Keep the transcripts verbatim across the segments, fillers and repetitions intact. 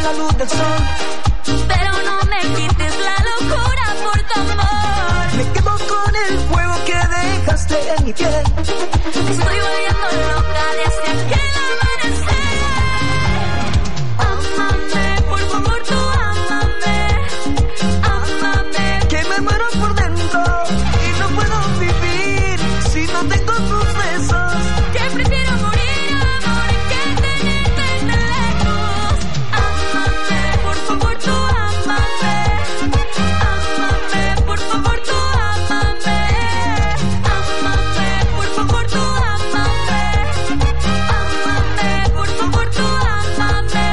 la luz del sol. Pero no me quites la locura por tu amor. Me quedo con el fuego que dejaste en mi piel. Estoy volviendo loca desde aquel amanecer. Ámame, por favor, tú ámame. Ámame. Que me muero por dentro y no puedo vivir si no tengo tus besos. Que prefiero morir, amor, que tenerte tan lejos. Ámame, por favor, tú ámame. Ámame, por favor, tú ámame. Ámame, por favor, tú ámame. Ámame, por favor, tú ámame.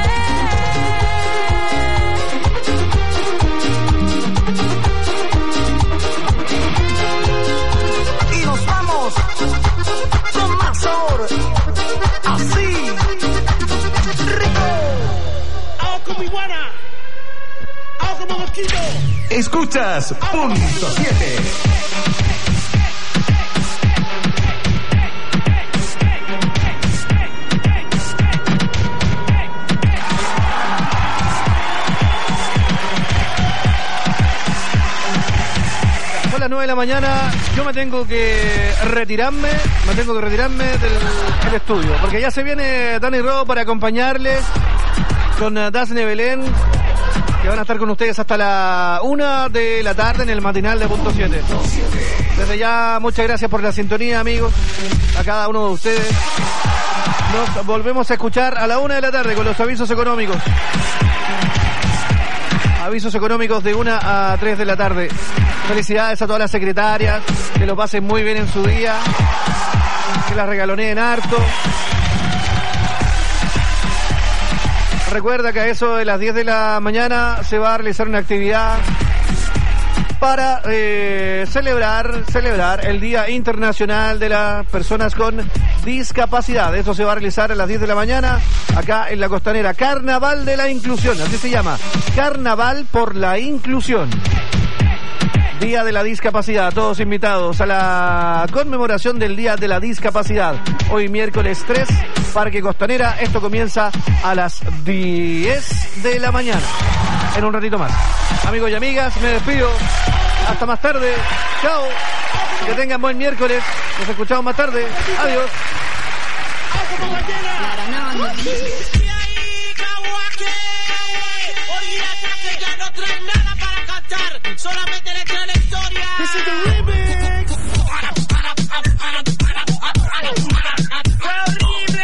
Y nos vamos con más sabor. Así, rico. Hago con mi guana. Hago como mosquito. Escuchas Punto siete. Son las nueve de la mañana, yo me tengo que retirarme, me tengo que retirarme del, del estudio, porque ya se viene Dani Ro para acompañarles con uh, Dasne Belén, que van a estar con ustedes hasta la una de la tarde en el matinal de Punto siete. Desde ya, muchas gracias por la sintonía, amigos, a cada uno de ustedes. Nos volvemos a escuchar a la una de la tarde con los avisos económicos. Avisos económicos de una a tres de la tarde. Felicidades a todas las secretarias, que lo pasen muy bien en su día, que las regaloneen harto. Recuerda que a eso de las diez de la mañana se va a realizar una actividad para eh, celebrar celebrar el Día Internacional de las Personas con Discapacidad. Eso se va a realizar a las diez de la mañana acá en la Costanera. Carnaval de la Inclusión, así se llama. Carnaval por la Inclusión. Día de la Discapacidad, todos invitados a la conmemoración del Día de la Discapacidad. Hoy miércoles tres, Parque Costanera. Esto comienza a las diez de la mañana. En un ratito más. Amigos y amigas, me despido. Hasta más tarde. Chao. Que tengan buen miércoles. Nos escuchamos más tarde. Adiós. Solamente le trae la historia. This is the remix. Fue horrible.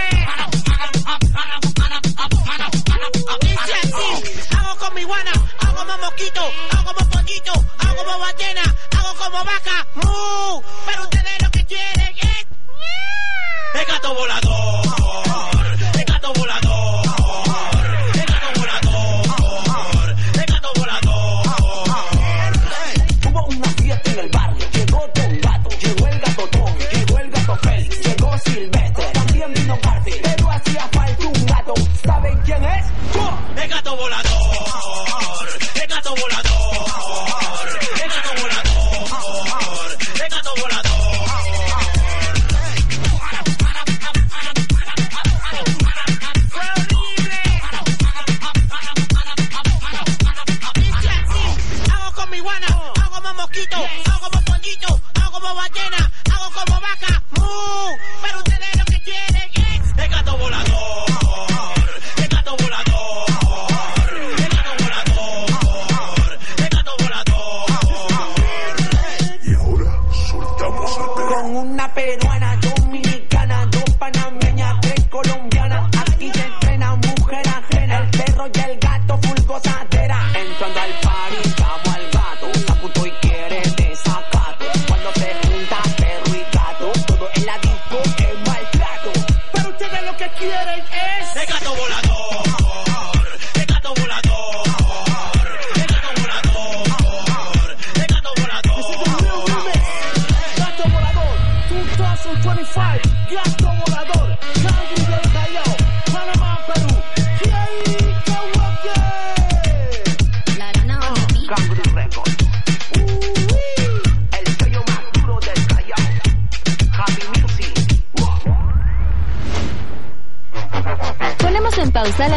Dice así. Hago con mi guana, hago como mosquito, hago como pollito, hago como ballena, hago como vaca. ¡Mu! Pero ustedes lo que quieren es el gato volador. El gato volador. El gato volador. El gato volador. Hubo una fiesta en el barrio, llegó Don Gato, llegó el gatotón, llegó el gato Félix, llegó Silvestre, también vino Garfield, pero hacía falta un gato. ¿Saben quién es? ¡Yo! El gato volador. El gato volador. El gato volador. El gato volador. Fue horrible. Dice así. Hago con mi guana, hago como mosquito, hago como pollito, hago como ballena, hago como vaca. ¡Mu! Pero ustedes lo que quieren es el gato volador. El gato volador. El gato volador. El gato volador. Y ahora soltamos al perro. Con una peruana, dominicana, dos panameñas, tres colombianas. Aquí se entrena mujer ajena, el perro y el gato full gozadera. Entrando al party, llamo al gato, está puto y quiere desacato. Cuando se junta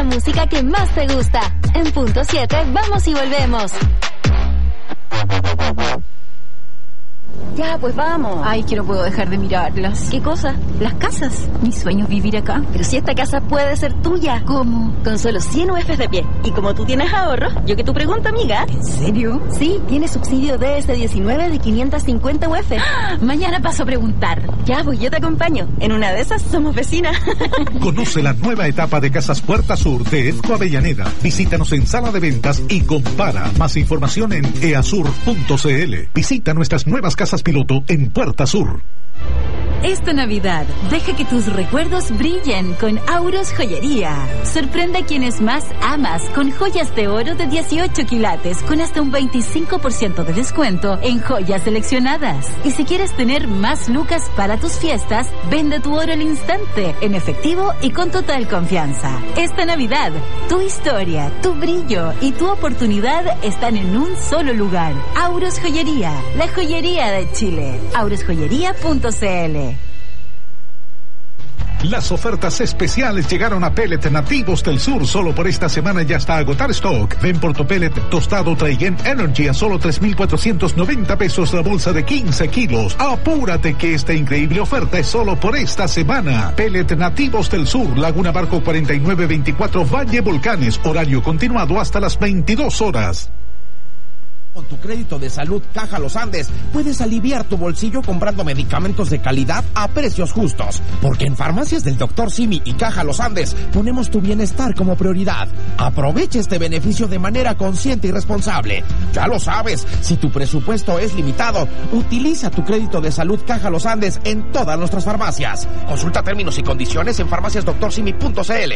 música que más te gusta. En punto siete, vamos y volvemos. Ya, pues vamos. Ay, que no puedo dejar de mirarlas. ¿Qué cosa? Las casas. Mi sueño es vivir acá. Pero si esta casa puede ser tuya. ¿Cómo? Con solo cien U Fs de pie. Y como tú tienes ahorros, yo que tu pregunta, amiga. ¿En serio? Sí, tiene subsidio D S diecinueve de quinientos cincuenta U F. ¡Ah! Mañana paso a preguntar. Ya, pues yo te acompaño. En una de esas somos vecinas. Conoce la nueva etapa de Casas Puerta Sur de Edco Avellaneda. Visítanos en sala de ventas y compara. Más información en easur punto cl. Visita nuestras nuevas casas piloto en Puerta Sur. Esta Navidad, deja que tus recuerdos brillen con Auros Joyería. Sorprende a quienes más amas con joyas de oro de dieciocho quilates con hasta un veinticinco por ciento de descuento en joyas seleccionadas. Y si quieres tener más lucas para tus fiestas, vende tu oro al instante, en efectivo y con total confianza. Esta Navidad, tu historia, tu brillo y tu oportunidad están en un solo lugar. Auros Joyería, la joyería de Chile. auros joyería punto cl. Las ofertas especiales llegaron a Pellet Nativos del Sur. Solo por esta semana ya está a agotar stock. Ven por tu pellet tostado Traigen Energy a solo tres mil cuatrocientos noventa pesos la bolsa de quince kilos. Apúrate que esta increíble oferta es solo por esta semana. Pellet Nativos del Sur, Laguna Barco cuarenta y nueve veinticuatro Valle Volcanes. Horario continuado hasta las veintidós horas. Con tu crédito de salud Caja Los Andes puedes aliviar tu bolsillo comprando medicamentos de calidad a precios justos. Porque en Farmacias del doctor Simi y Caja Los Andes ponemos tu bienestar como prioridad. Aprovecha este beneficio de manera consciente y responsable. Ya lo sabes, si tu presupuesto es limitado, utiliza tu crédito de salud Caja Los Andes en todas nuestras farmacias. Consulta términos y condiciones en farmacias doctor simi punto cl.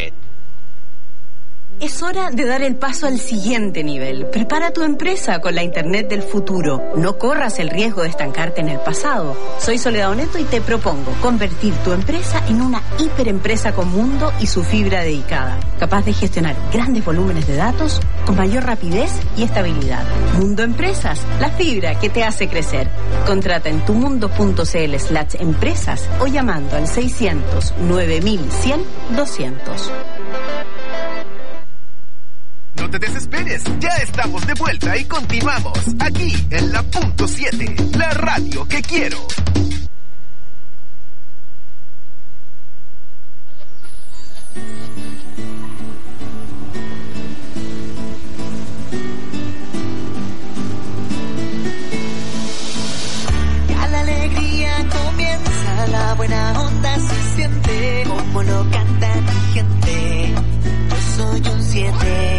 Es hora de dar el paso al siguiente nivel. Prepara tu empresa con la Internet del futuro. No corras el riesgo de estancarte en el pasado. Soy Soledad Oneto y te propongo convertir tu empresa en una hiperempresa con mundo y su fibra dedicada, capaz de gestionar grandes volúmenes de datos con mayor rapidez y estabilidad. Mundo Empresas, la fibra que te hace crecer. Contrata en tumundo.cl slash empresas o llamando al seiscientos nueve mil cien doscientos. No te desesperes, ya estamos de vuelta y continuamos aquí en la punto siete, la radio que quiero. Ya la alegría comienza, la buena onda se siente, como lo canta mi gente. Yo soy un siete.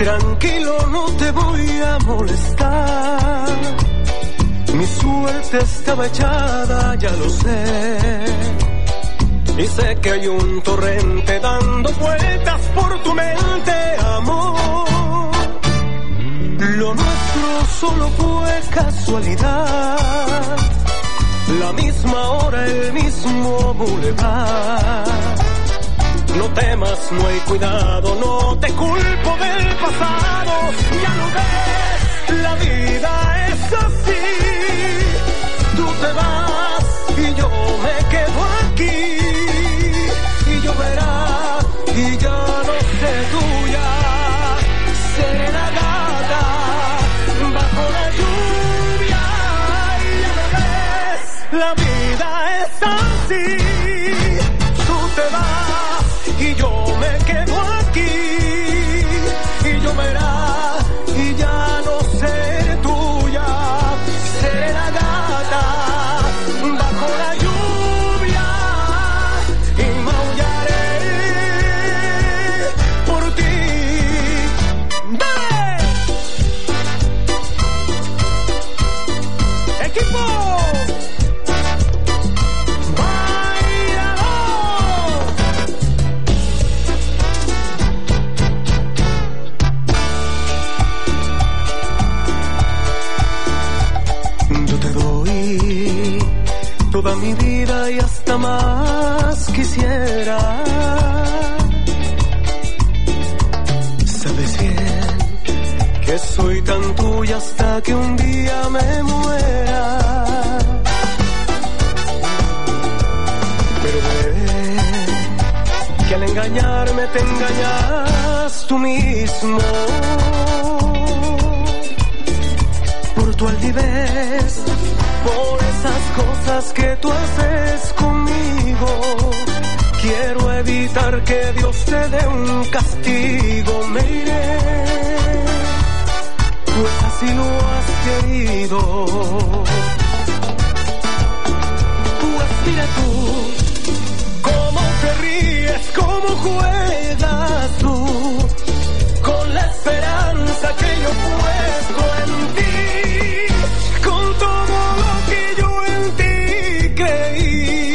Tranquilo, no te voy a molestar. Mi suerte estaba echada, ya lo sé. Y sé que hay un torrente dando vueltas por tu mente, amor. Lo nuestro solo fue casualidad. La misma hora, el mismo bulevar. No temas, no hay cuidado, no te culpo del pasado. Ya lo ves, la vida es así. Tú te vas y yo me quedo aquí. Y lloverá y ya no sé tuya. Seré la gata bajo la lluvia. Y ya lo ves, la vida es así. Tú te vas y yo me quedo aquí. Y lloverá y ya no seré tuya. Seré la gata bajo la lluvia y maullaré por ti. ¡Dale! ¡Equipo! Toda mi vida y hasta más quisiera. Sabes bien que soy tan tuya hasta que un día me muera. Pero ve que al engañarme te engañas tú mismo. Por tu altivez, por esas cosas que tú haces conmigo, quiero evitar que Dios te dé un castigo. Me iré, pues así lo has querido. Pues mira tú, cómo te ríes, cómo juegas tú, con la esperanza que yo he puesto en ti. Con todo lo que yo en ti creí,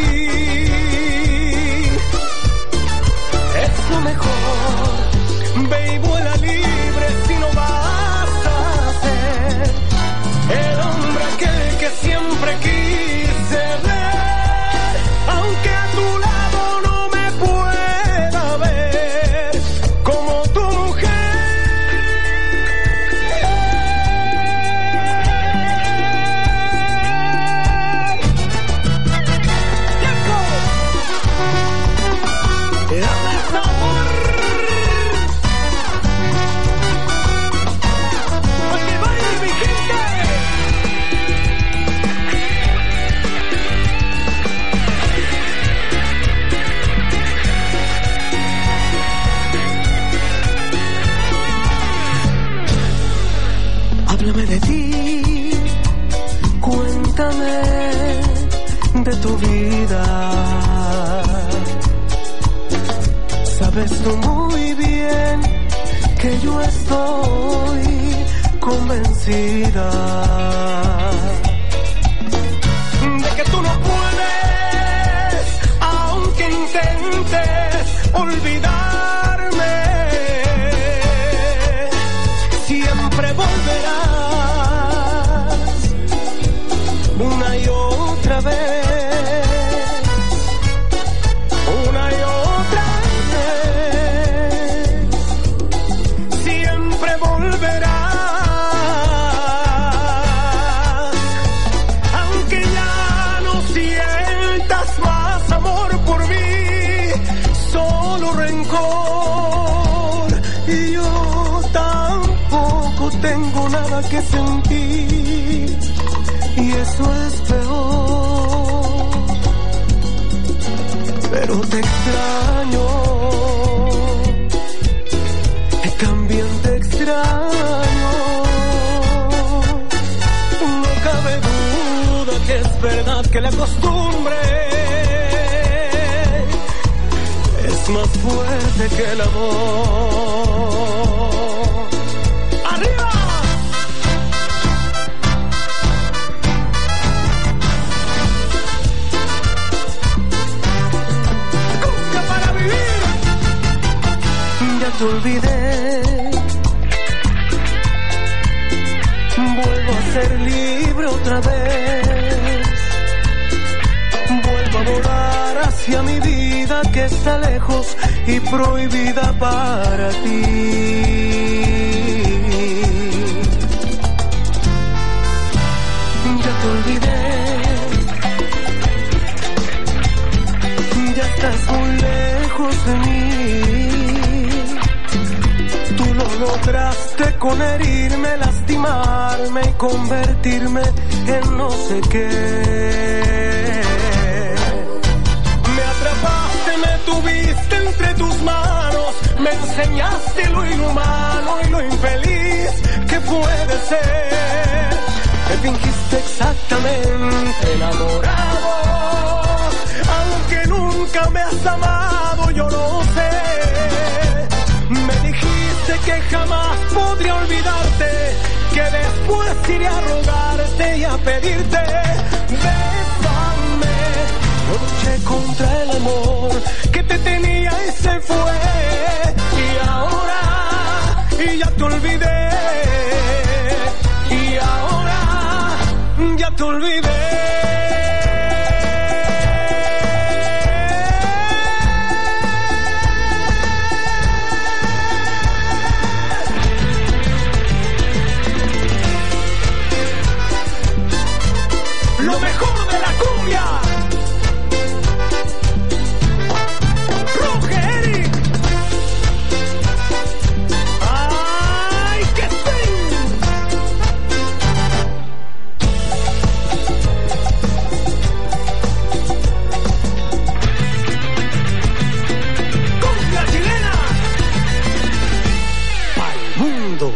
es lo mejor. Ve y vuela libre si no vas a ser el hombre aquel que siempre quise ver. Aunque a tu lado no me pueda ver como tu mujer. Háblame de ti, cuéntame de tu vida. Sabes tú muy bien que yo estoy convencida de que tú no puedes, aunque intentes olvidarme. Siempre volverás una y otra vez, una y otra vez. Siempre volverás, aunque ya no sientas más amor por mí, solo rencor. Y yo tampoco tengo nada que sentir, y eso es peor. Pero te extraño, y también te extraño. No cabe duda que es verdad que la costumbre es más fuerte que el amor. hacia mi vida que está lejos y prohibida para ti. Ya te olvidé, ya estás muy lejos de mí. Tú lo lograste con herirme, lastimarme y convertirme en no sé qué. Me atrapaste, me tuviste entre tus manos, me enseñaste lo inhumano y lo infeliz que puede ser. Me fingiste exactamente enamorado, aunque nunca me has amado, yo lo sé. Me dijiste que jamás podría olvidarte, que después iré a rogarte y a pedirte. Bésame, yo luché contra el amor que te tenía y se fue. Y ahora, y ya te olvidé. Y ahora, ya te olvidé. Lo mejor de la cumbia. Rogeri. Ay, qué fin. Cumbia chilena. Pa'l mundo.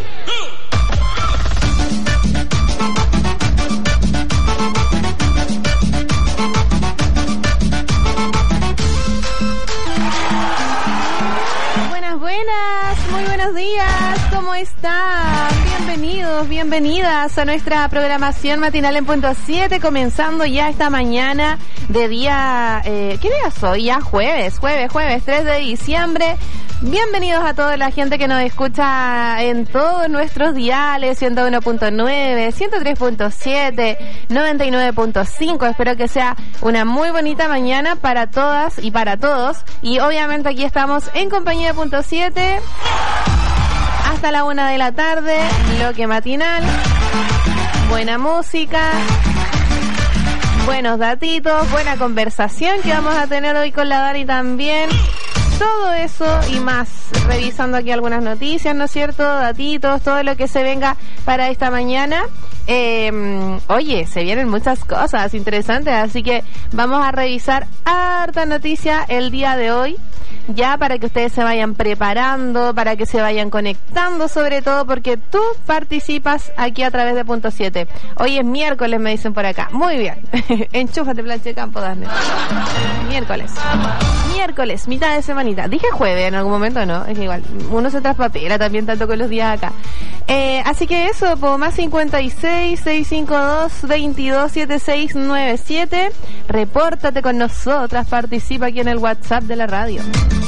¿Cómo están? Bienvenidos, bienvenidas a nuestra programación matinal en punto siete, comenzando ya esta mañana de día, eh, ¿qué día es hoy? Ya jueves, jueves, jueves, tres de diciembre. Bienvenidos a toda la gente que nos escucha en todos nuestros diales, ciento uno punto nueve, ciento tres punto siete, noventa y nueve punto cinco. Espero que sea una muy bonita mañana para todas y para todos. Y obviamente aquí estamos en compañía de punto siete hasta la una de la tarde, bloque matinal, buena música, buenos datitos, buena conversación que vamos a tener hoy con la Dani también. Todo eso y más, revisando aquí algunas noticias, ¿no es cierto? Datitos, todo lo que se venga para esta mañana. Eh, oye, se vienen muchas cosas interesantes, así que vamos a revisar harta noticia el día de hoy, ya para que ustedes se vayan preparando, para que se vayan conectando, sobre todo porque tú participas aquí a través de punto siete. Hoy es miércoles, me dicen por acá. Muy bien. Enchúfate, planche campo, Dani. Miércoles. Miércoles, mitad de semanita. Dije jueves en algún momento, ¿no? Es que igual, uno se traspapela también tanto con los días acá. Eh, así que eso, por más cincuenta y seis, seiscientos cincuenta y dos, veintidós setenta y seis noventa y siete. Repórtate con nosotras, participa aquí en el WhatsApp de la radio.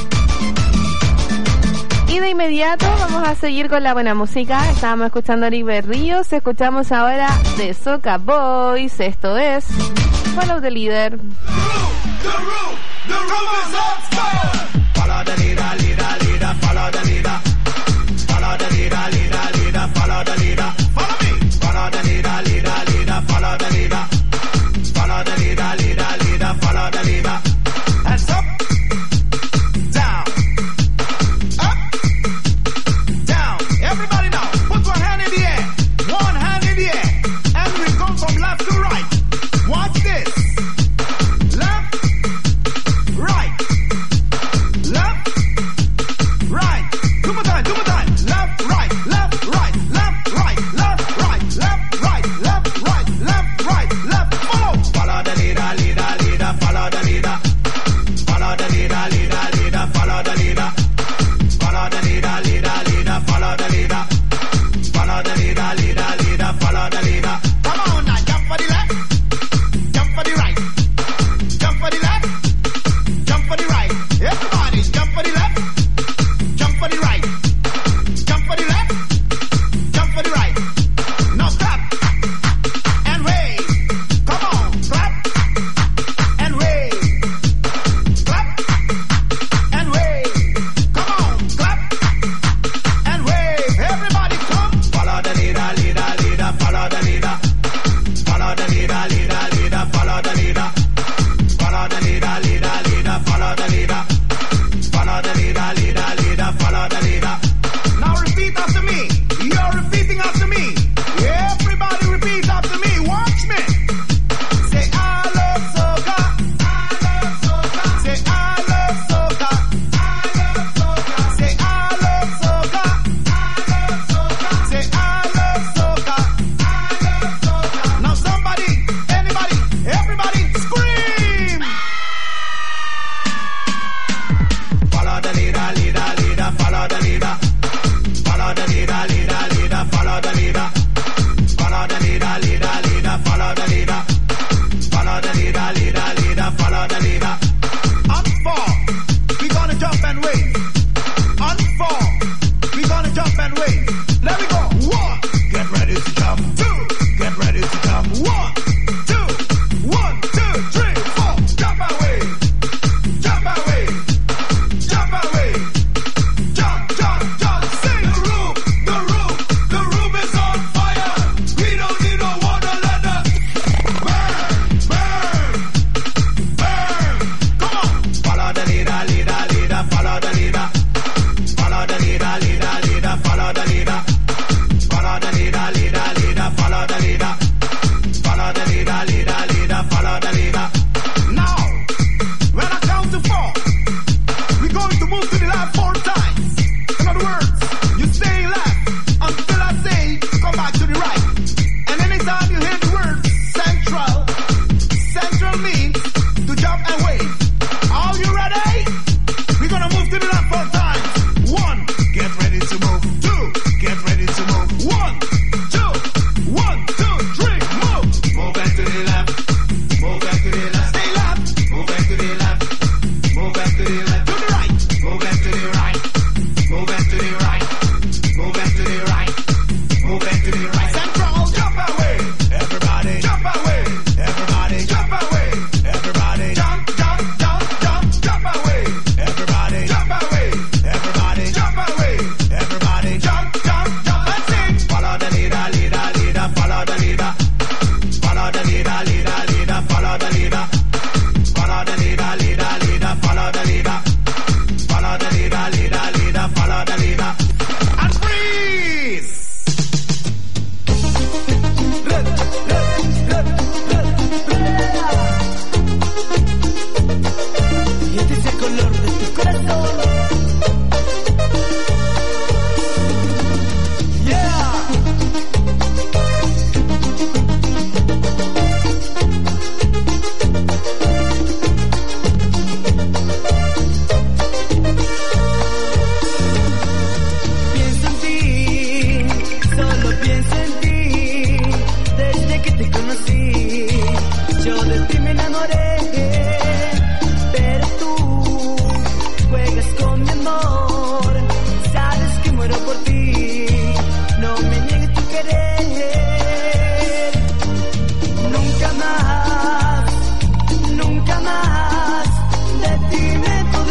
Y de inmediato vamos a seguir con la buena música. Estábamos escuchando a Eric Berríos, escuchamos ahora de Soca Boys. Esto es Follow the Leader. Follow the leader, leader, leader, follow the leader. Follow the leader, leader, leader, follow the leader. Follow me. Follow the leader, leader, leader, follow the leader. Follow the leader, leader, leader, follow the leader. Hands up, down, up, down. Everybody now, put one hand in the air, one hand in the air, and we come from left to right. Watch this. Left, right, left, right. Two more time, two more time. Left, right, left, right, left, right, left, right, left, right, left, right, left, right, left.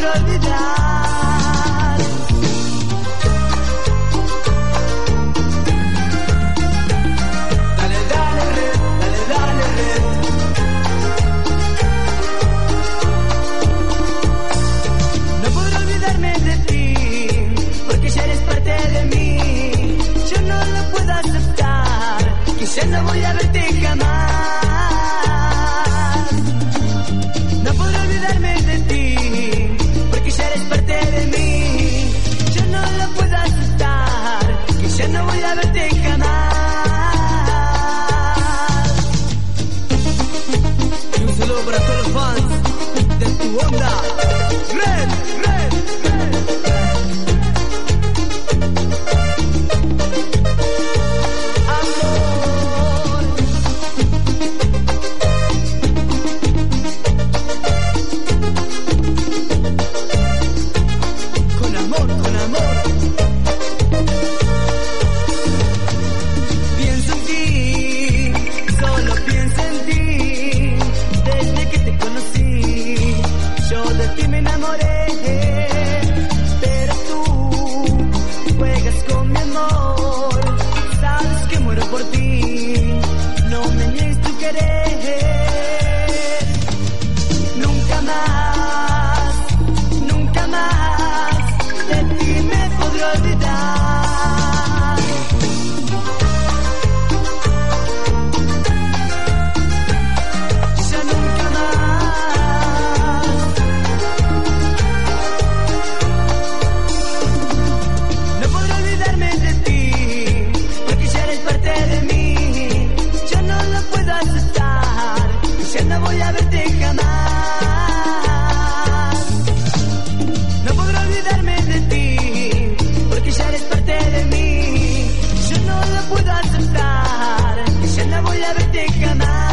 podré olvidar. Dale, dale, red, dale, dale, red. No podré olvidarme de ti, porque ya eres parte de mí. Yo no lo puedo aceptar, quizás no voy a verte jamás. No podré olvidarme de ti, porque ya eres parte de mí. Yo no lo puedo aceptar, quizás no voy a verte jamás. Y un saludo para todos los fans de tu onda. Red, red, red. Con amor, con amor. Pienso en ti, solo pienso en ti. Desde que te conocí, yo de ti me enamoré. Pero tú juegas con mi amor, sabes que muero por ti. No me niegues tu querer. Nunca más, nunca más de ti me podré olvidar. Ya nunca más. No podré olvidarme de ti, porque ya eres parte de mí. Yo no lo puedo aceptar, ya no voy a verte jamás. No podré olvidarme de ti, porque ya eres parte de mí. Yo no lo puedo aceptar, ya no voy a verte jamás.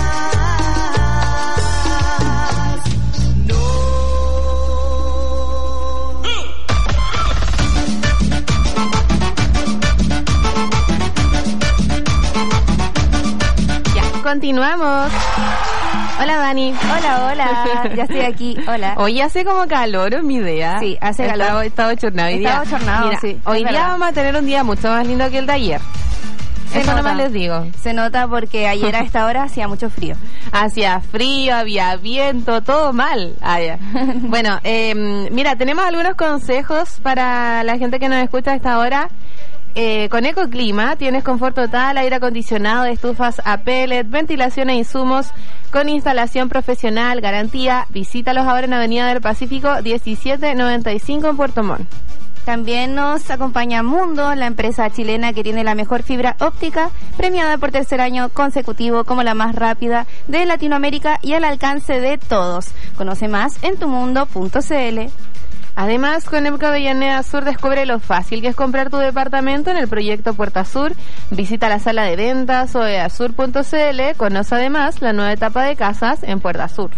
Ya, continuamos. Hola, Dani. Hola, hola. Ya estoy aquí. Hola. Hoy hace como calor, es mi idea. Sí, hace Está- calor. Está bochornado hoy día. Está bochornado, Mira, sí, hoy es día verdad. vamos a tener un día mucho más lindo que el de ayer. Se Eso nota. nomás les digo. Se nota porque ayer a esta hora hacía mucho frío. Hacía frío, había viento, todo mal. Ah, ya. Bueno, eh, mira, tenemos algunos consejos para la gente que nos escucha a esta hora. Eh, con Ecoclima tienes confort total, aire acondicionado, estufas a pellet, ventilación e insumos con instalación profesional, garantía. Visítalos ahora en Avenida del Pacífico diecisiete noventa y cinco en Puerto Montt. También nos acompaña Mundo, la empresa chilena que tiene la mejor fibra óptica, premiada por tercer año consecutivo como la más rápida de Latinoamérica y al alcance de todos. Conoce más en tumundo punto cl. Además, con Emco Avellaneda Sur descubre lo fácil que es comprar tu departamento en el proyecto Puerta Sur. Visita la sala de ventas o easur punto cl. Conoce además la nueva etapa de casas en Puerta Sur.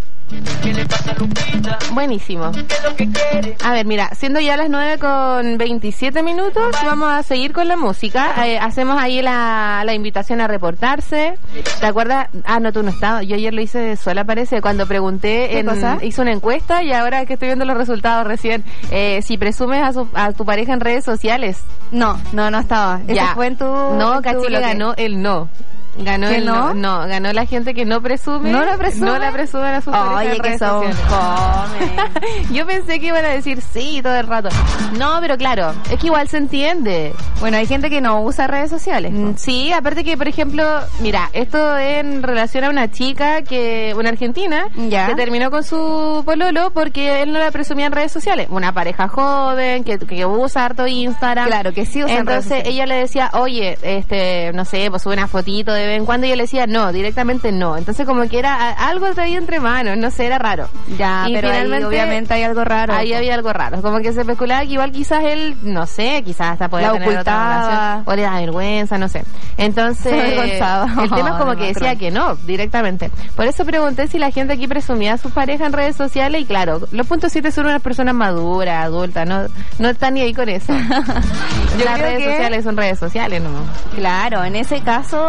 Buenísimo. A ver, mira, siendo ya las nueve con veintisiete minutos, vamos a seguir con la música. Eh, hacemos ahí la, la invitación a reportarse. ¿Te acuerdas? Ah, no, tú no estabas. Yo ayer lo hice sola, parece, cuando pregunté, ¿Qué en, cosa? hice una encuesta y ahora que estoy viendo los resultados recién, eh, si presumes a, su, a tu pareja en redes sociales. No, no, no estaba. Ese Ya. fue en tu... No, en tu Cachi, que bloque. ganó el no. Ganó ¿Que el no? no? no, ganó la gente que no presume. ¿No la presume? No la presume a sus parejas Oye, en que redes son sociales. fome. Yo pensé que iban a decir sí todo el rato. No, pero claro, es que igual se entiende. Bueno, hay gente que no usa redes sociales. Mm, Sí, aparte que, por ejemplo, mira, esto en relación a una chica que, una argentina, Ya. que terminó con su pololo porque él no la presumía en redes sociales. Una pareja joven que, que usa harto Instagram. Claro, que sí usa redes Entonces sociales. ella le decía, oye, este, no sé, pues sube una fotito de vez en cuando, y ella le decía, no, directamente no. Entonces como que era a- algo traído entre manos, no sé, era raro. Ya, Y pero ahí finalmente, obviamente hay algo raro. Ahí había algo raro, como que se especulaba que igual quizás él, no sé, quizás hasta podía La tener otra ocultaba. relación, o le da vergüenza, no sé. Entonces, Se avergonzaba. el tema es como Ay, que no, decía creo. que no, directamente. Por eso pregunté si la gente aquí presumía a sus parejas en redes sociales, y claro, los puntos siete son unas personas maduras, adultas, no no están ni ahí con eso. Yo Las creo redes que- sociales son redes sociales, ¿no? Claro, en ese caso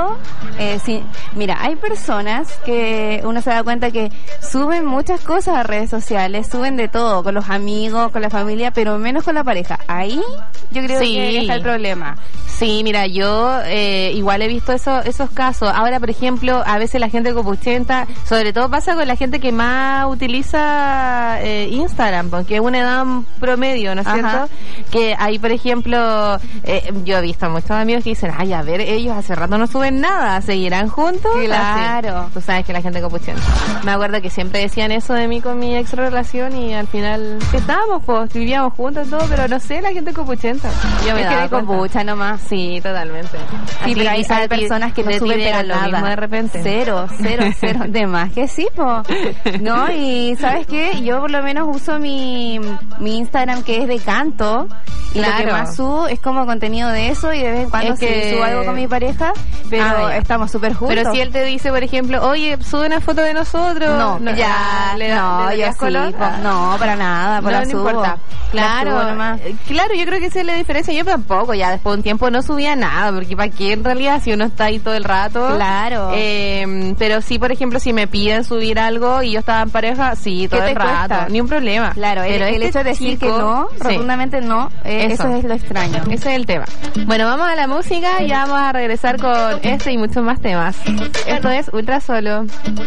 Eh, sí, mira, hay personas que uno se da cuenta que suben muchas cosas a redes sociales, suben de todo, con los amigos, con la familia, pero menos con la pareja. Ahí yo creo Sí. que está el problema. Sí, mira, yo eh, igual he visto eso, esos casos. Ahora, por ejemplo, a veces la gente copuchenta, sobre todo pasa con la gente que más utiliza eh, Instagram, porque es una edad promedio, ¿no es Ajá. cierto? Que ahí, por ejemplo, eh, yo he visto a muchos amigos que dicen, ay, a ver, ellos hace rato no suben nada, ¿seguirán juntos? Claro. Así. Tú sabes que la gente copuchenta. Me acuerdo que siempre decían eso de mí con mi ex relación y al final estábamos, pues, vivíamos juntos y todo, pero no sé, la gente copuchenta. Yo me Es que daba de cuenta. copucha nomás. Sí, totalmente. Sí, A pero ti- hay, a hay ti- personas que no de ti suben llega pero lo nada. mismo de repente. Cero, cero, cero. De más que sí, po. No, y ¿sabes qué? Yo por lo menos uso mi, mi Instagram que es de canto. Y lo que Claro. más subo es como contenido de eso y de vez en cuando Es sí que- subo algo con mi pareja, pero Ah, ya. estamos súper juntos. Pero si él te dice, por ejemplo, oye, sube una foto de nosotros. No, ya, le da- no, le yo darías sí, color. po. No, para nada, por no, la no subo. importa. La Claro, subo nomás. eh, claro, yo creo que esa es la diferencia. Yo tampoco, ya después de un tiempo no subía nada, porque para qué en realidad si uno está ahí todo el rato. Claro. Eh, pero sí, por ejemplo, si me piden subir algo y yo estaba en pareja, sí, todo ¿Qué el te rato, cuesta? ni un problema. Claro, el, pero el este hecho de decir que chico- no, sí. rotundamente no, eh, eso. es lo extraño. Ese es el tema. Bueno, vamos a la música y ya vamos a regresar con este y muchos más temas. Esto es Ultra Solo.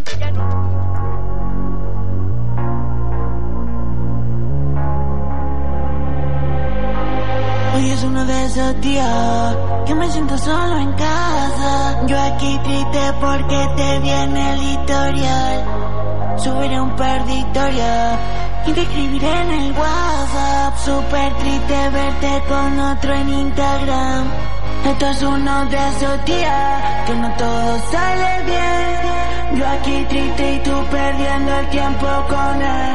Hoy es uno de esos días que me siento solo en casa. Yo aquí triste porque te viene el historial. Subiré un par de historias y te escribiré en el WhatsApp. Súper triste verte con otro en Instagram. Esto es uno de esos días que no todo sale bien. Yo aquí triste y tú perdiendo el tiempo con él.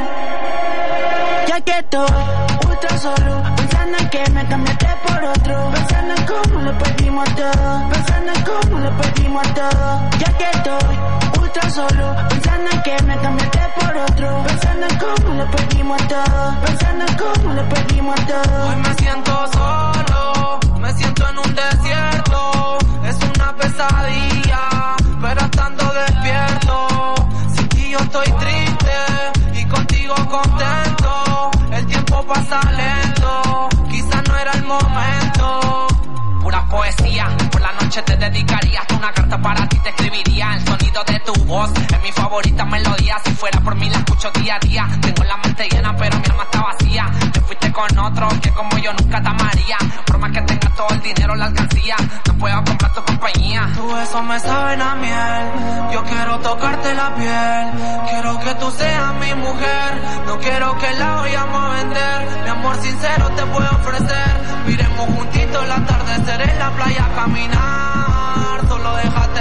Ya que estoy ultra solo, pensando en que me cambiaste por otro, pensando en cómo lo perdimos todo, pensando en cómo lo perdimos todo. Ya que estoy ultra solo, pensando en que me cambiaste por otro, pensando en cómo lo perdimos todo, pensando en cómo lo perdimos todo. Hoy me siento solo, me siento en un desierto, es una pesadilla, pero estando despierto, sin ti yo estoy triste y contigo contento, el tiempo pasa lento, quizás no era el momento. Pura poesía, por la noche te dedicaría hasta una carta para ti te escribiría. El sonido de tu voz es mi favorita melodía. Si fuera por mí la escucho día a día. Tengo la mente llena pero mi alma está vacía. Te fuiste con otro que como yo nunca te amaría. Por más que tengas todo el dinero la alcancía, no puedo comprar tu compañía. Tu besos me saben a miel, yo quiero tocarte la piel. Quiero que tú seas mi mujer, no quiero que la vayamos a vender. Mi amor sincero te puedo ofrecer. Miremos juntitos la atardecer en la playa a caminar, solo déjate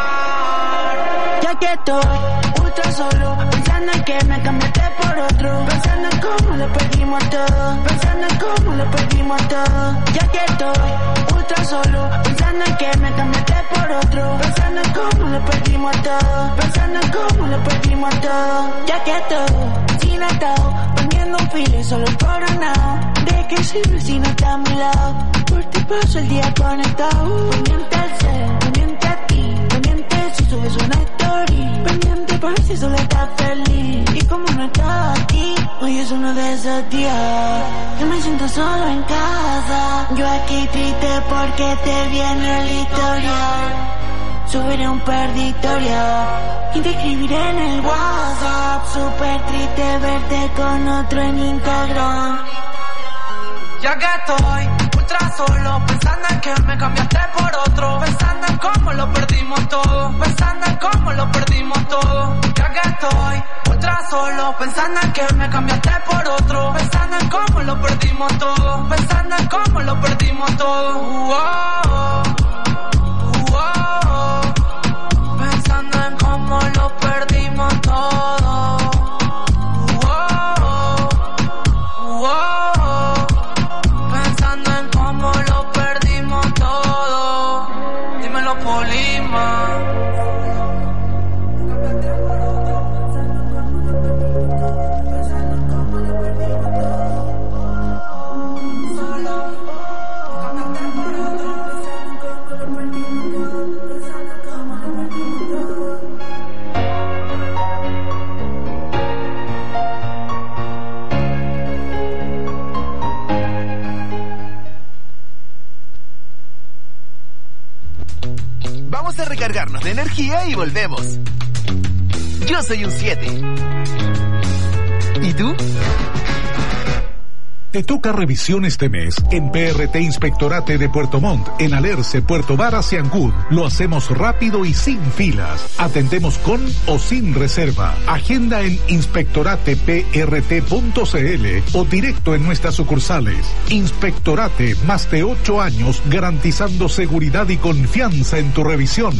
llevar. Ya que estoy ultra solo, pensando en que me cambiaste por otro, pensando en cómo lo perdimos todo, pensando en cómo lo perdimos todo. Ya que estoy ultra solo, pensando en que me cambiaste por otro, pensando en cómo lo perdimos todo, pensando en cómo lo perdimos todo. Ya que estoy sin atado, poniendo un filo y solo coronado. ¿De qué sirve si no está a mi lado? Por ti paso el día conectado, pendiente al ser, pendiente a ti, pendiente si subes una story, pendiente por si solo estás feliz. Y como no estás aquí, hoy es uno de esos días que me siento solo en casa. Yo aquí triste porque te viene el historial. Subiré un par de historias y te escribiré en el WhatsApp. Súper triste verte con otro en Instagram. Ya que estoy ultra solo, pensando en que me cambiaste por otro, pensando en cómo lo perdimos todo, pensando en cómo lo perdimos todo. Ya que estoy ultra solo, pensando en que me cambiaste por otro, pensando en cómo lo perdimos todo, pensando en cómo lo perdimos todo. Uh, oh, uh, oh, pensando en cómo lo perdimos todo. Uh, oh, uh, oh, pensando en cómo lo perdimos todo. Dímelo, Polima. de energía y volvemos. Yo soy un siete. ¿Y tú? Te toca revisión este mes en P R T Inspectorate de Puerto Montt, en Alerce, Puerto Varas y Ancud. Lo hacemos rápido y sin filas. Atendemos con o sin reserva. Agenda en inspectorate p r t punto c l o directo en nuestras sucursales. Inspectorate, más de ocho años garantizando seguridad y confianza en tu revisión.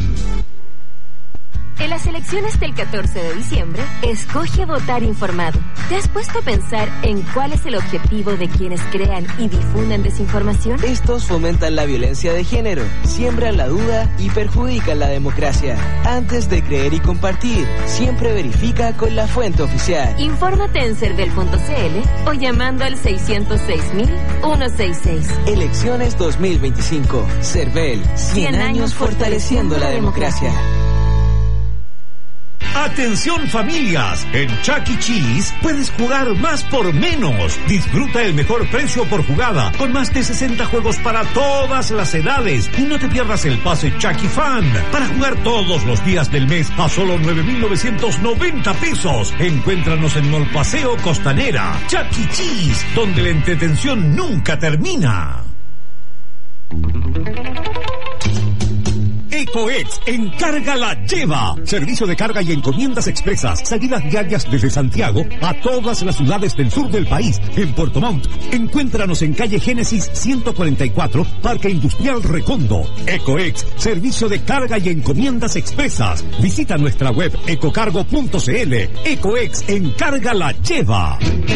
En las elecciones del catorce de diciembre, escoge votar informado. ¿Te has puesto a pensar en cuál es el objetivo de quienes crean y difunden desinformación? Estos fomentan la violencia de género, siembran la duda y perjudican la democracia. Antes de creer y compartir, siempre verifica con la fuente oficial. Infórmate en cervel punto c l o llamando al seiscientos seis mil ciento sesenta y seis. Elecciones dos mil veinticinco. Cervel, cien años fortaleciendo la democracia. Atención familias, en Chuck E. Cheese puedes jugar más por menos. Disfruta el mejor precio por jugada, con más de sesenta juegos para todas las edades. Y no te pierdas el pase Chuck E. Fan, para jugar todos los días del mes a solo nueve mil novecientos noventa pesos. Encuéntranos en Mall Paseo Costanera. Chuck E. Cheese, donde la entretención nunca termina. EcoEx, encarga la lleva. Servicio de carga y encomiendas expresas. Salidas diarias desde Santiago a todas las ciudades del sur del país. En Puerto Montt, encuéntranos en calle Génesis ciento cuarenta y cuatro, Parque Industrial Recondo. EcoEx, servicio de carga y encomiendas expresas. Visita nuestra web ecocargo punto c l. EcoEx, encarga la lleva.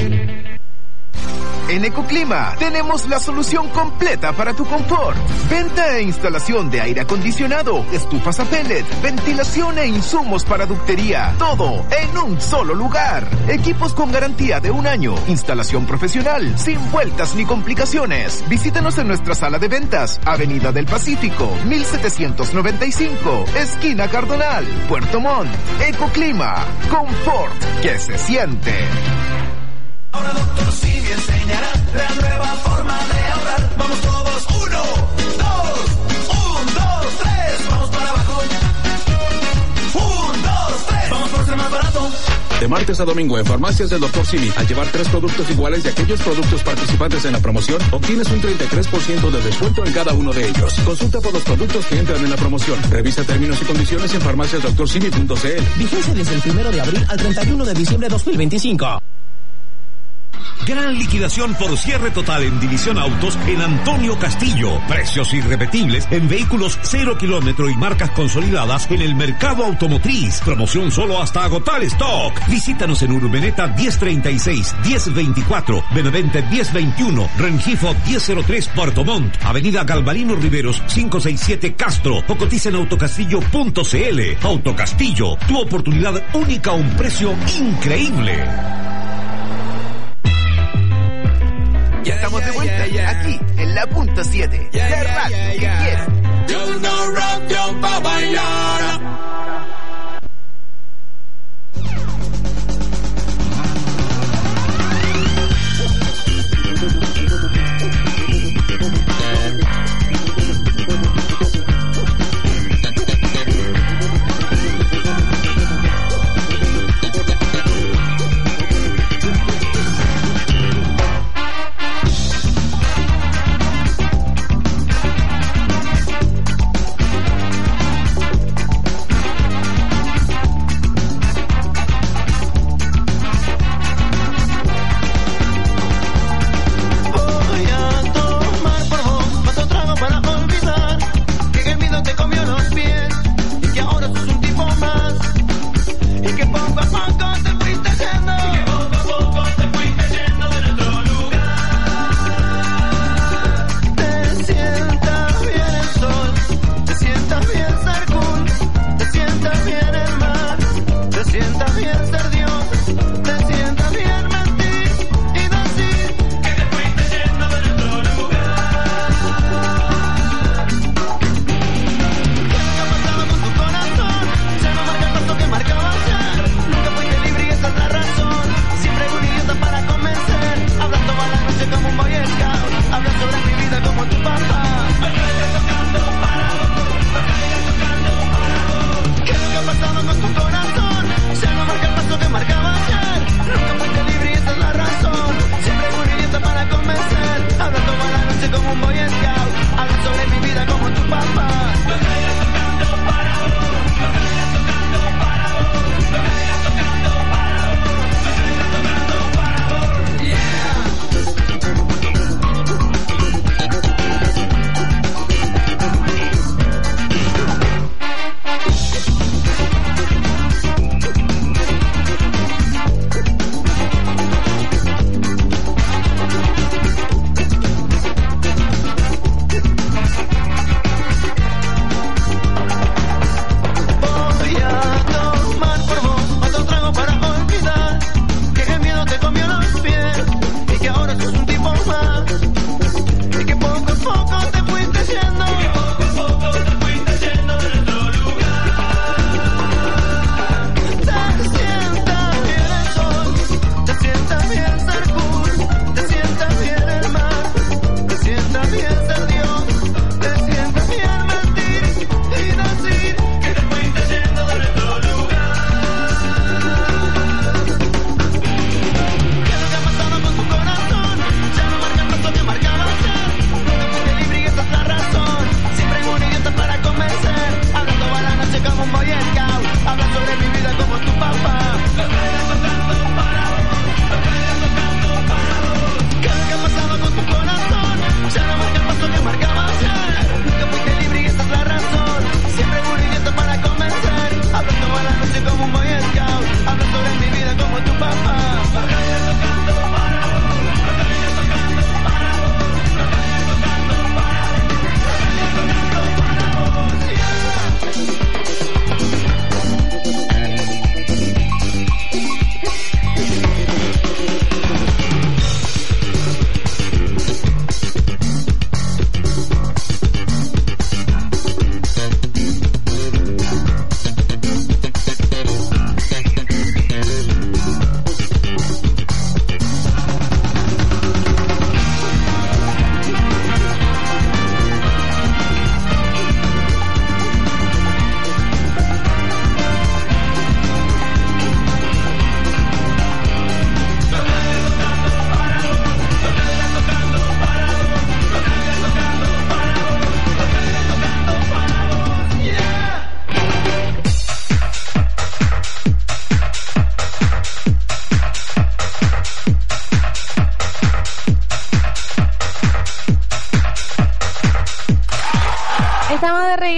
En Ecoclima tenemos la solución completa para tu confort. Venta e instalación de aire acondicionado, estufas a pellet, ventilación e insumos para ductería. Todo en un solo lugar. Equipos con garantía de un año. Instalación profesional, sin vueltas ni complicaciones. Visítanos en nuestra sala de ventas, Avenida del Pacífico, mil setecientos noventa y cinco, esquina Cardonal, Puerto Montt. Ecoclima, confort que se siente. Ahora doctor Simi enseñará la nueva forma de ahorrar. Vamos todos, uno, dos, un, dos, tres, vamos para abajo. Un, dos, tres, vamos por ser más barato. De martes a domingo en Farmacias del doctor Simi, al llevar tres productos iguales de aquellos productos participantes en la promoción, obtienes un treinta y tres por ciento de descuento en cada uno de ellos. Consulta por los productos que entran en la promoción. Revisa términos y condiciones en farmacias doctor simi punto c l. Vigencia desde el primero de abril al treinta y uno de diciembre de dos mil veinticinco. Gran liquidación por cierre total en División Autos en Antonio Castillo. Precios irrepetibles en vehículos cero kilómetro y marcas consolidadas en el mercado automotriz. Promoción solo hasta agotar stock. Visítanos en Urbeneta diez treinta y seis, diez veinticuatro, Benavente diez veintiuno, Rengifo diez cero tres, Puerto Montt, Avenida Galvarino Riveros quinientos sesenta y siete, Castro, o cotiza en autocastillo punto c l. Autocastillo, tu oportunidad única a un precio increíble. Ya estamos de vuelta, aquí, en la punto siete, la radio que quiero. Yo no rock, yo pa' bailar.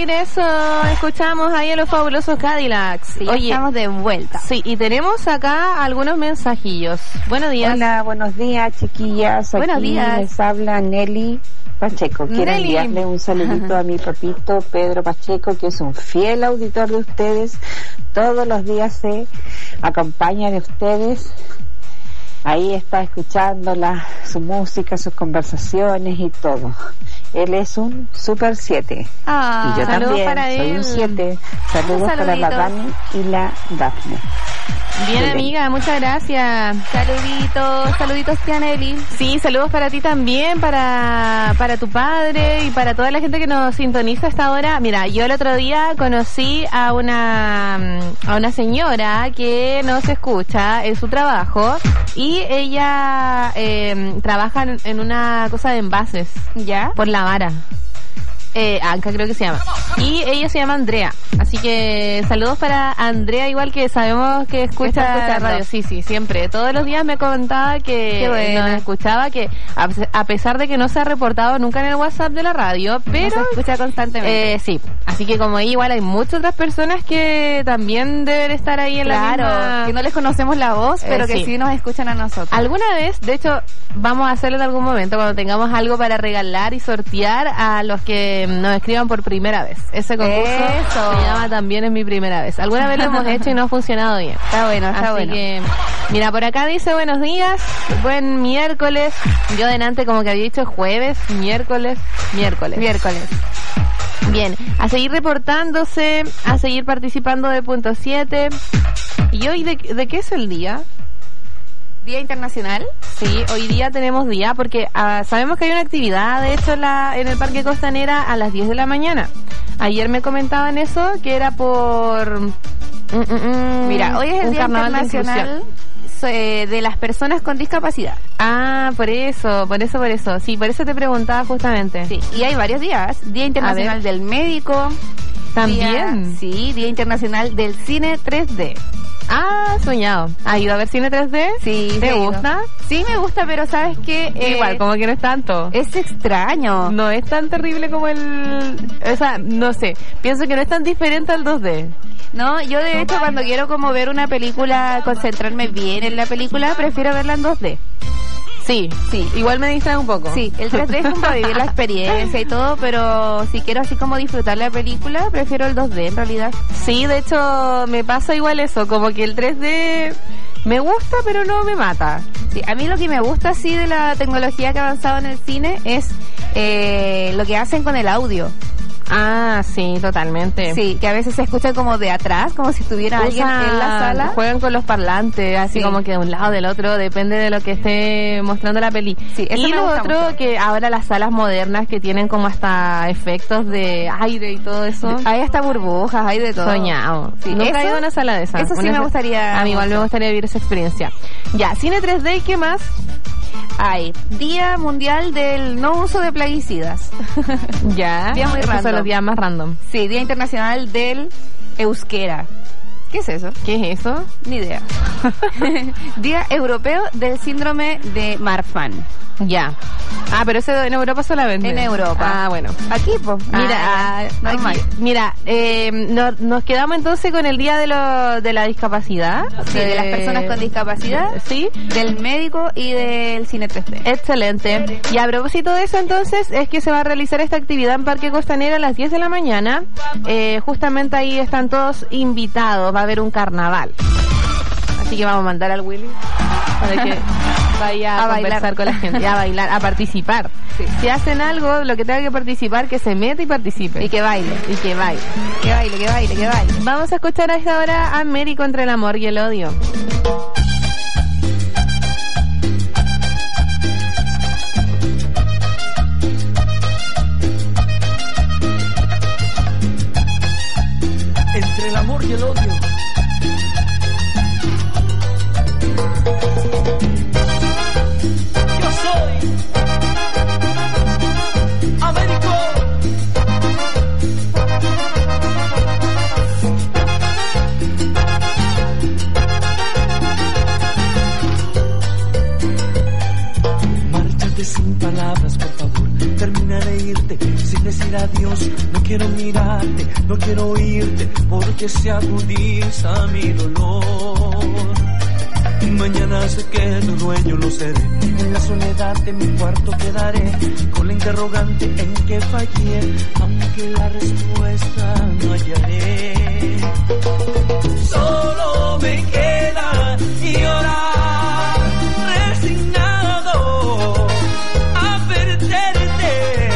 regreso escuchamos ahí a los fabulosos Cadillacs. Sí, Oye, estamos de vuelta. Sí, y tenemos acá algunos mensajillos. Buenos días. Hola, buenos días, chiquillas. Aquí buenos días. Les habla Nelly Pacheco. Quiero Nelly. enviarle un saludito a mi papito Pedro Pacheco, que es un fiel auditor de ustedes. Todos los días se acompaña de ustedes. Ahí está escuchando la, su música, sus conversaciones y todo. Él es un super siete. Ah, y yo también para soy él. un siete. Saludos para la Saluditos. Dani y la Dafne. Bien, Bien. amiga, muchas gracias. Saluditos, saluditos, tía Nelly. Sí, saludos para ti también, para, para tu padre y para toda la gente que nos sintoniza hasta ahora. Mira, yo el otro día conocí a una, a una señora que nos escucha en su trabajo y ella eh, trabaja en, en una cosa de envases. ¿Ya? Por la vara. Eh, Anca creo que se llama. Y ella se llama Andrea. Así que saludos para Andrea, igual que sabemos que escucha Está la escuchando. radio. Sí, sí, siempre. Todos los días me comentaba que Qué bueno. nos escuchaba, que a, a pesar de que no se ha reportado nunca en el WhatsApp de la radio, pero se escucha constantemente. Eh, sí. Así que como ella, igual hay muchas otras personas que también deben estar ahí en Claro, la misma... que no les conocemos la voz, Eh, pero que sí. sí nos escuchan a nosotros. Alguna vez, de hecho, vamos a hacerlo en algún momento cuando tengamos algo para regalar y sortear a los que nos escriban por primera vez. Ese concurso Eso. se llama También es mi primera vez. Alguna vez lo hemos hecho y no ha funcionado bien. Está bueno, está Así bueno. que, mira, por acá dice buenos días, buen miércoles. Yo delante como que había dicho jueves, miércoles, miércoles. Miércoles. Bien, a seguir reportándose, a seguir participando de punto siete. ¿Y hoy de, de qué es el día? Día Internacional. Sí, hoy día tenemos día porque ah, sabemos que hay una actividad, de hecho, en, la, en el Parque Costanera a las diez de la mañana. Ayer me comentaban eso, que era por... mm, mm, mm, Mira, hoy es el un Día carnaval de Internacional inclusión. so- eh, de las personas con discapacidad. Ah, por eso, por eso, por eso. Sí, por eso te preguntaba justamente. Sí, y hay varios días. Día Internacional del Médico. También. Día- sí, Día Internacional del Cine tres D. Ah, soñado. ¿Has ido a ver cine tres D? Sí. ¿Te sí, gusta? Sí, me gusta, pero ¿sabes qué? Eh, Igual, como que no es tanto. Es extraño. No es tan terrible como el... O sea, no sé. Pienso que no es tan diferente al dos D. No, yo de hecho cuando quiero como ver una película, concentrarme bien en la película, prefiero verla en dos D. Sí, sí. Igual me distrae un poco. Sí, el tres D es como para vivir la experiencia y todo, pero si quiero así como disfrutar la película, prefiero el dos D en realidad. Sí, de hecho me pasa igual eso, como que el tres D me gusta pero no me mata. Sí, a mí lo que me gusta así de la tecnología que ha avanzado en el cine es eh, lo que hacen con el audio. Ah, sí, totalmente. Sí, que a veces se escucha como de atrás, como si estuviera alguien Usan- en la sala. Juegan con los parlantes, así Sí. como que de un lado del otro, depende de lo que esté mostrando la peli. Sí, eso y me lo gusta otro, mucho. que ahora las salas modernas que tienen como hasta efectos de aire y todo eso. Hay hasta burbujas, hay de todo. Soñado. Sí, Nunca eso- he ido a una sala de esas. eso sí Una- me gustaría A mí igual me mucho. gustaría vivir esa experiencia. Ya, cine tres D, ¿y qué más? Hay Día Mundial del No Uso de Plaguicidas. Ya. Día muy Esos son random. los días más random. Sí, Día Internacional del Euskera. ¿Qué es eso? ¿Qué es eso? Ni idea. Día Europeo del Síndrome de Marfan. Ya. Ah, pero eso en Europa solamente. En Europa. Ah, bueno. Aquí, pues. Mira, ah, aquí- normal. mira, eh, no- nos quedamos entonces con el día de, lo, de la discapacidad. Sí, de las personas con discapacidad, Sí. del médico y del cine tres D. Excelente. Y a propósito de eso, entonces, es que se va a realizar esta actividad en Parque Costanera a las diez de la mañana. Eh, justamente ahí están todos invitados. Va a haber un carnaval. Así que vamos a mandar al Willy para que vaya a, A conversar bailar. con la gente, a bailar, a participar. Si hacen algo, lo que tenga que participar, que se meta y participe. Y que baile. Y que baile. Que baile, que baile, que baile. Vamos a escuchar a esta hora a Mary contra el amor y el odio. Entre el amor y el odio. Yo soy Américo. Márchate sin palabras, por favor. Te termina de irte sin decir adiós. No quiero mirarte, no quiero oírte, porque se agudiza mi dolor. Mañana sé que tu dueño lo seré. En la soledad de mi cuarto quedaré con la interrogante en que fallé, aunque la respuesta no hallaré. Solo me queda llorar, resignado a perderte.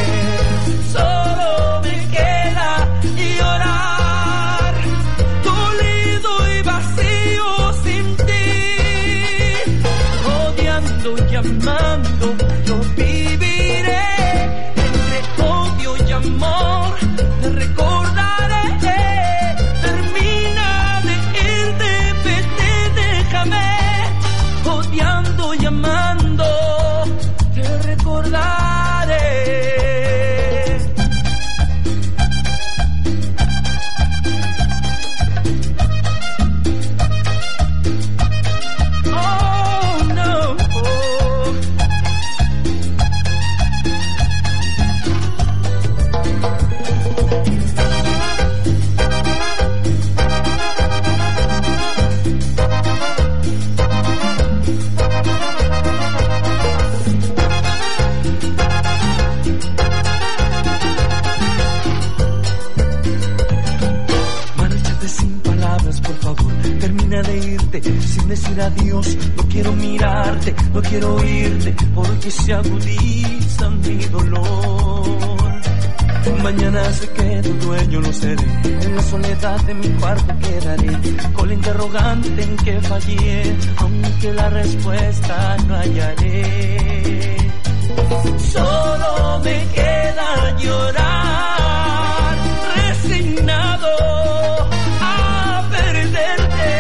Solo me queda llorar, dolido y vacío sin ti. Odiando, llamando, yo viviré entre odio y amor. Te recordaré. Termina de irte, vete, déjame. Odiando, llamando, te recordaré. Oh, no. Márchate sin palabras, por favor. Termina de irte sin decir adiós. No quiero mirarte, no quiero oírte, porque se agudiza mi dolor. Mañana sé que tu dueño lo seré. En la soledad de mi cuarto quedaré con la interrogante en que fallé, aunque la respuesta no hallaré. Solo me queda llorar, resignado a perderte.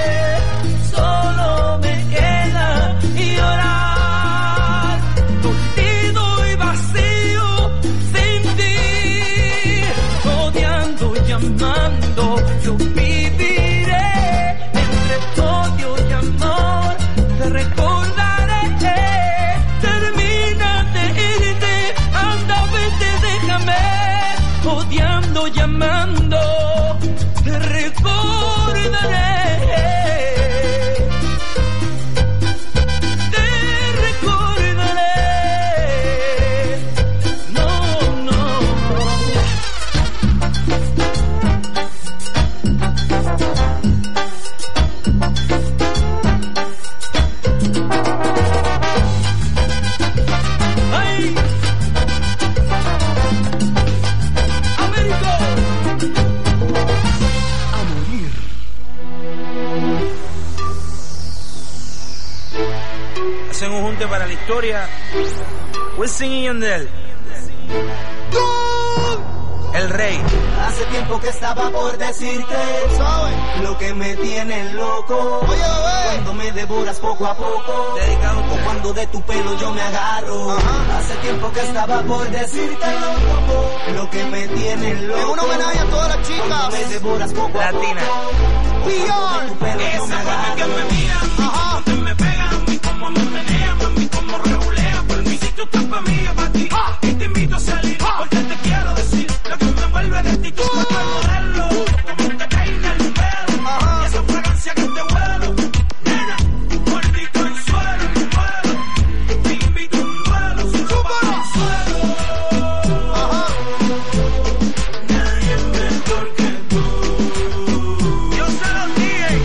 Solo me queda llorar, dolido y vacío sin ti. Odiando, llamando, yo viviré entre odio y amor. Te recordaré. Termina de irte, anda, vete, déjame. Odiando, llamando, te recordaré. Te recordaré. No, no. ¡Ay! ¡Américo! A morir. Hacen un junte para la historia. Wisin y Yandel. El rey. Hace tiempo que estaba por decirte, ¿sabes? Lo que me tiene loco. Oye, cuando me devoras poco a poco. Dedicado o cuando de tu pelo yo me agarro. Ajá. Hace tiempo que estaba por decirte loco. Lo que me tiene loco. Es un homenaje a todas las chicas. Cuando me devoras poco Latina. a poco. Cuando de tu pelo yo me agarro. Que me mira, ajá, que me pega, a mí como me menea, mami como regulea. Por mi sitio está pa' mí, pa' ti. Ah. Y te invito a salir, ah, porque te quiero decir lo que me vuelve de ti. Tu cuerpo es modelo, como te peina el pelo, ajá, y esa fragancia que te huelo. Nena, maldito en suelo, en suelo. Te invito a un duelo, sin ropa en el suelo. Ajá. Nadie mejor que tú. Yo se lo dije.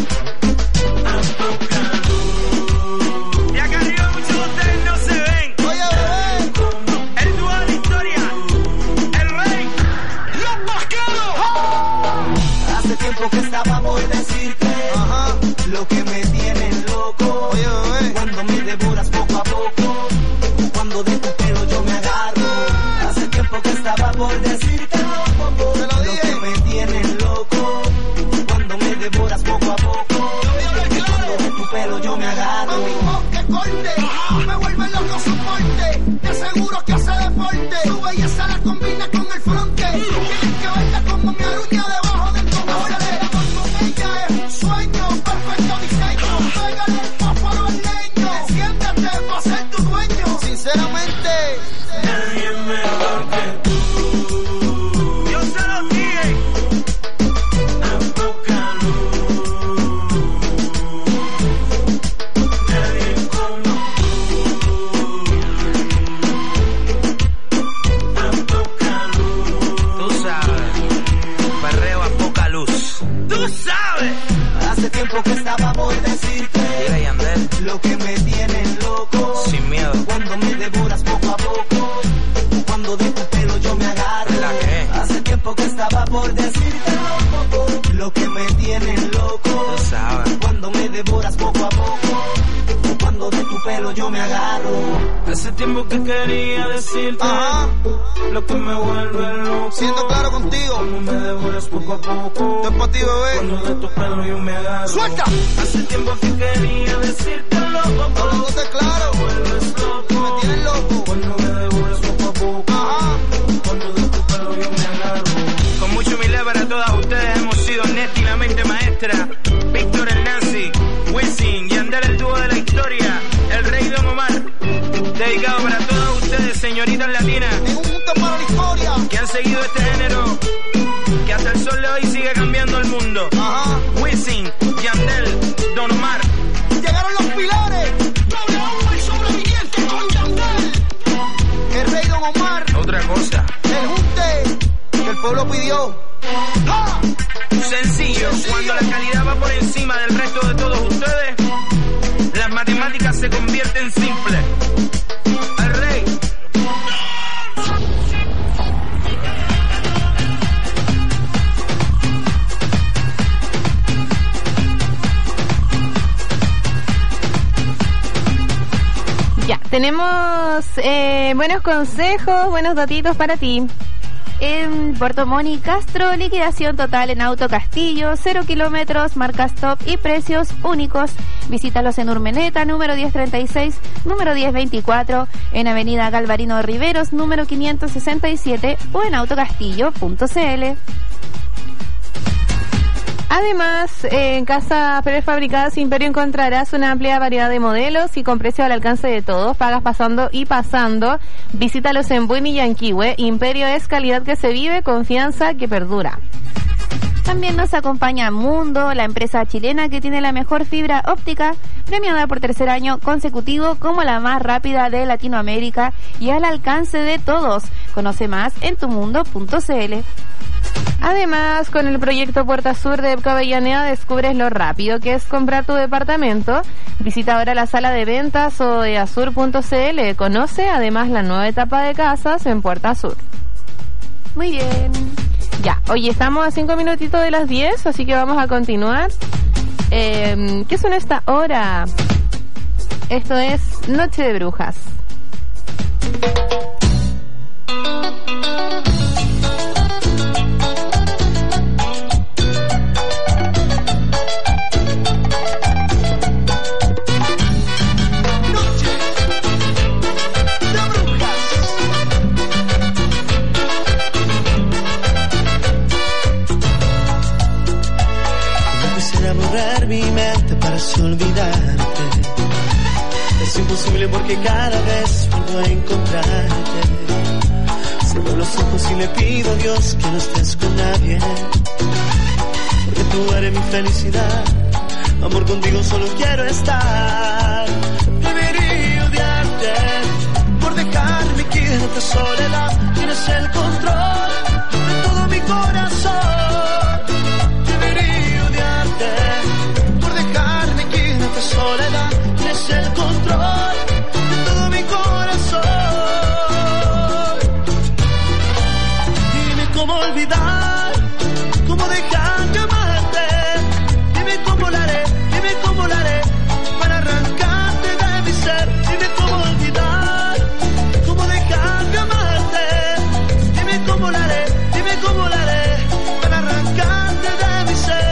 Y acá arriba muchos de ustedes no se ven. Oye, bebé. El dúo de la historia. El rey. Los Vasqueros. Hace tiempo que estaba por decirte, ajá, lo que me tiene loco. Oye, bebé. Cuando me devoras poco a poco. Cuando de tu pelo yo me agarro. Hace tiempo que estaba por decirte loco. Te lo dije. Lo que me tiene loco. Cuando me devoras poco a poco. Cuando de tu pelo yo me agarro. Mami, que corte, me vuelve loco su porte. Te aseguro que hace deporte. Tu belleza la combina con el fronte. Tienes que verla como mi aruña debajo del cogote. Con ella es un sueño, perfecto diseño. Pégale el fósforo al leño. Siéntate para ser tu dueño. Sinceramente, nadie Cuando me devoras poco a poco, cuando de tu pelo yo me agarro. Hace tiempo que estaba por decirte loco, lo que me tiene loco. Cuando me devoras poco a poco, cuando de tu pelo yo me agarro. Hace tiempo que quería decirte Ajá. lo que me vuelve loco. Siento claro contigo. Cuando me devoras poco a poco. Esto es para ti, bebé. Cuando de tu pelo yo me agarro. ¡Suelta! Hace tiempo que quería decirte loco. Hablándote claro. Me vuelves loco. Me tienes loco. Cuando me devoras poco a poco. Ajá. Cuando de tu pelo yo me agarro. Con mucha humildad para todas ustedes hemos sido Neti la mente maestra, Víctor el Nancy, Wisin, Yandel el dúo de la historia, el rey Don Omar. Dedicado para todas ustedes, señoritas latinas, para la historia, que han seguido este género, que hasta el sol de hoy sigue cambiando el mundo. Ajá. Wisin, Yandel, Don Omar. Llegaron los pilares, doble hombre y sobreviviente con Yandel, el rey Don Omar. Otra cosa, el junte que el pueblo pidió. ¡Ah! Sencillo, Sencillo, cuando la calidad va por encima del resto de todos ustedes, las matemáticas se convierten simples. El rey. Ya, tenemos eh, buenos consejos, buenos datitos para ti. En Puerto Montt y Castro, liquidación total en Auto Castillo, cero kilómetros, marcas top y precios únicos. Visítalos en Urmeneta, número diez treinta y seis, número diez veinticuatro, en Avenida Galvarino Riveros, número quinientos sesenta y siete o en autocastillo punto c l. Además, en Casas Prefabricadas Imperio encontrarás una amplia variedad de modelos y con precio al alcance de todos. Pagas pasando y pasando. Visítalos en Buin y Yanquihue. Imperio es calidad que se vive, confianza que perdura. También nos acompaña Mundo, la empresa chilena que tiene la mejor fibra óptica, premiada por tercer año consecutivo como la más rápida de Latinoamérica y al alcance de todos. Conoce más en tumundo punto c l. Además, con el proyecto Puerta Sur de Epco Avellaneda descubres lo rápido que es comprar tu departamento. Visita ahora la sala de ventas o de azur punto c l. Conoce además la nueva etapa de casas en Puerta Sur. Muy bien. Ya, oye, estamos a cinco minutitos de las diez, así que vamos a continuar. Eh, ¿Qué son esta hora? Esto es Noche de Brujas. Mi mente para olvidarte es imposible porque cada vez vuelvo a encontrarte. Cierro los ojos y le pido a Dios que no estés con nadie, porque tú eres mi felicidad. Amor, contigo solo quiero estar. Debería odiarte por dejarme aquí en esta soledad. Tienes el control de todo mi corazón. Soledad, tienes el control de todo mi corazón. Dime cómo olvidar, cómo dejar de amarte. Dime cómo lo haré, dime cómo lo haré para arrancarte de mi ser. Dime cómo olvidar, cómo dejar de amarte. Dime cómo lo haré, dime cómo lo haré para arrancarte de mi ser.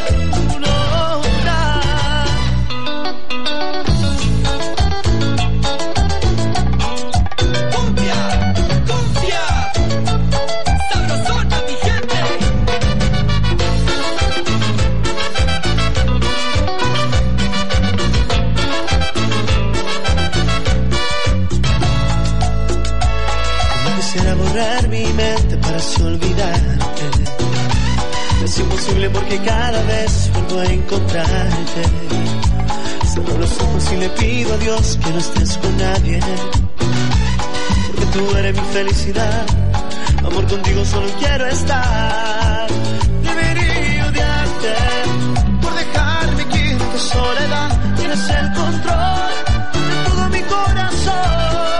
Mi mente para olvidarte es imposible porque cada vez vuelvo a encontrarte. Cierro los ojos y le pido a Dios que no estés con nadie, porque tú eres mi felicidad. Amor, contigo solo quiero estar. Debería odiarte por dejarme aquí en tu soledad. Tienes el control de todo mi corazón.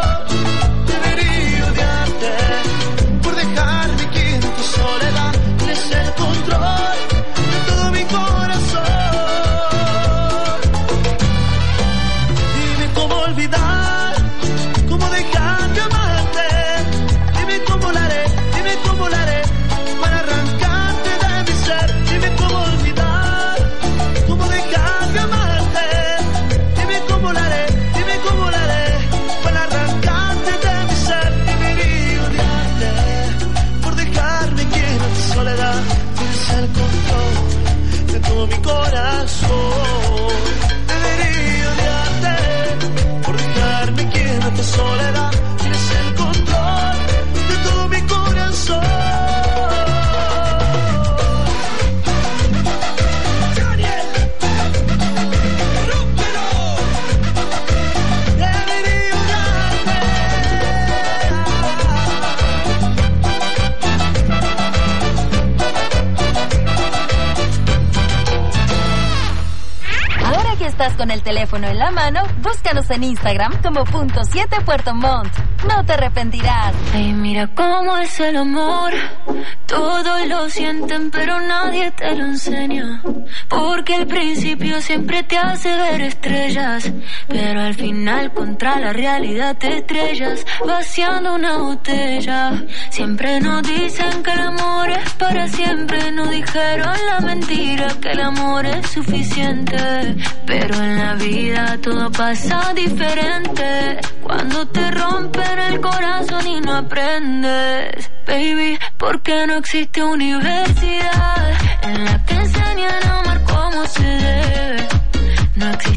estás con el teléfono en la mano, búscanos en Instagram como punto siete Puerto Montt. No te arrepentirás. Ay, mira cómo es el amor. Todos lo sienten, pero nadie te lo enseña. Porque el principio siempre te hace ver estrellas, pero al final contra la realidad te estrellas, vaciando una botella. Siempre nos dicen que el amor es para siempre. No dijeron la mentira que el amor es suficiente. Pero en la vida todo pasa diferente. Cuando te rompen el corazón y no aprendes, baby, porque no existe universidad en la que enseñan a amar como se debe. No existe